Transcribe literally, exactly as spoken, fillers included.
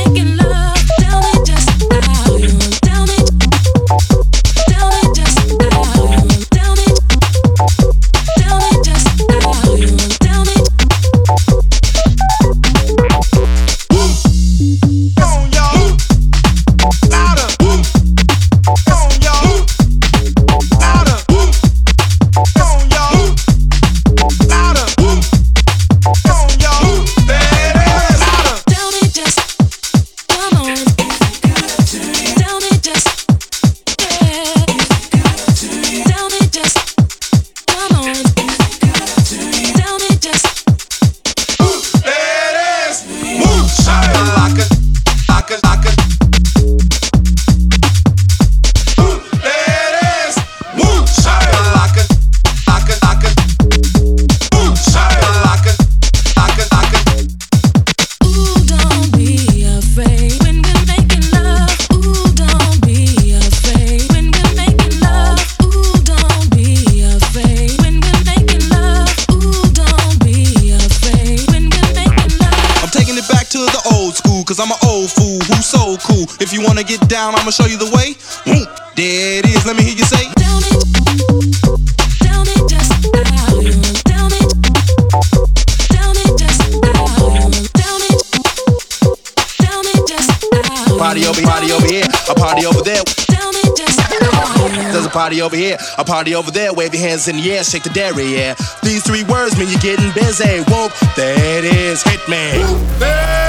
If you wanna get down, I'ma show you the way. Mm, there it is, let me hear you say. Tell me, tell me just how you, tell me, tell me just how you, tell me, tell me just how you. Party over, party over here, a party over there. Tell me just how you. There's a party over here, a party over there. Wave your hands in the air, shake the dairy, yeah. These three words mean you're getting busy. Whoop, there it is, hit me. There